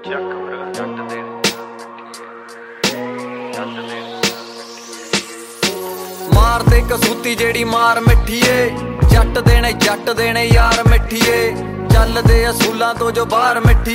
मार दे कसूती जेड़ी मार मिठीए, जट देने यार मिठीए, चलदे असूलां तो जो बाहर मिठी।